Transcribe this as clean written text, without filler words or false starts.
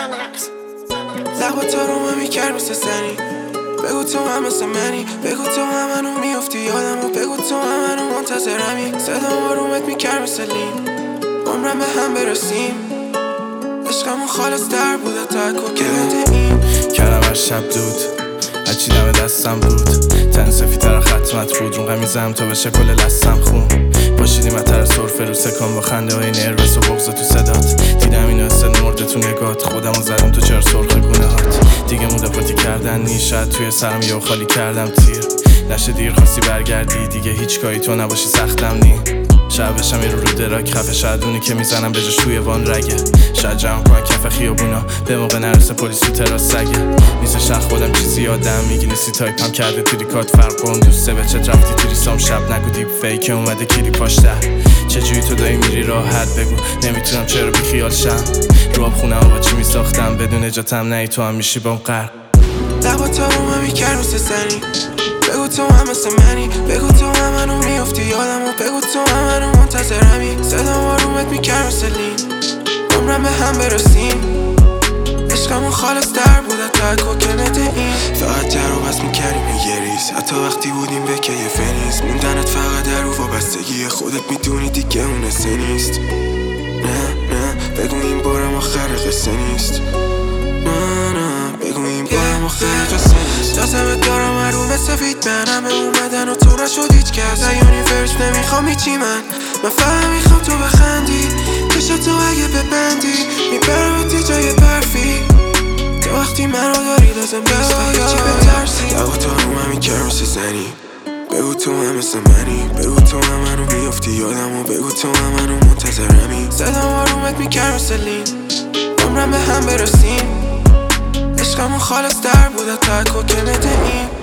لبا تا رو من میکرد مثل زنی. بگو تو هم مثل منی، بگو تو هم منو میافتی یادمو، بگو تو هم منو منتظرمی. صدام آرومت میکرد مثل لین، عمرم به هم برسیم. عشقمون خالص در بوده تا کوکبت این. کردم هر شب دود، هرچی دم دستم بود. تن سفیدتر ختمت بود، رو قمیزم تا بشه کل لستم خون. باشیدیم اتر سرفه رو سکان با خنده های نروس و بغض تو صدات. دیدم اینو حسن مرده تو نگات، خودمو زدم تو چرا سرخ گونه هات. دیگه موده پاتی کردن نیست، شاید توی سرم یهو خالی کردم تیر. نشه دیر خواستی برگردی، دیگه هیچ کاری تو نباشی سختم نی. شاید بشم یه رو دراک خفه، شاید اونی که میزنم بجاش توی وان رگه. شاید جمع کنم کف خیابونا به موقع نرسه پلیس تو تراس سگه. نیست شخ خودم چیزی یادم میگی نیستی تایپم کرده توی کات فرق کن. دوسته به چت رفتی توی سام شب نگو دیپ فیک اومده کلی پاشته. چجوری تو دایی میری راحت بگو، نمیتونم چرا بی خیال شم. رو آب خونم با چی میساختم بدون اجاتم نه تو هم میشی بام غرق. لبا تا رو من میکرد مثل زنی. بگو تو هم مثل منی، بگو تو هم منو میافتی یادمو، بگو تو هم منو منتظرمی. صدام آرومت میکرد مثل لین، عمرم به هم برسیم. عشقمون خالص در بوده تا کوکبت این. فقط در رو بس میکردیم یه ریز، حتی وقتی بودیم به کیف نیست. موندنت فقط در رو وابستگی خودت میدونی دیگه اون حسه نیست. نه بگو این بارم آخر قصه نیست. نه بگو این بارم آخر قصه نیست. لازمت دارم رو به سفید منم اومدن و تو نشد هیچ کس. یونیورس نمیخوام هیچی من فقط میخوام تو بخندی. کشت تو اگه ببندی میبرمت یه جای برفی. تو وقتی منو داری لازم نیست هیچی بترسی. لبا تا رو من میکرد مثل زنی. بگو تو هم مثل منی، بگو تو هم منو میافتی یادمو، بگو تو هم منو منتظرمی. صدام آرومت میکرد مثل لین، عمرم به هم برسیم. عشقمون خالص در بوده تا کوکبت این.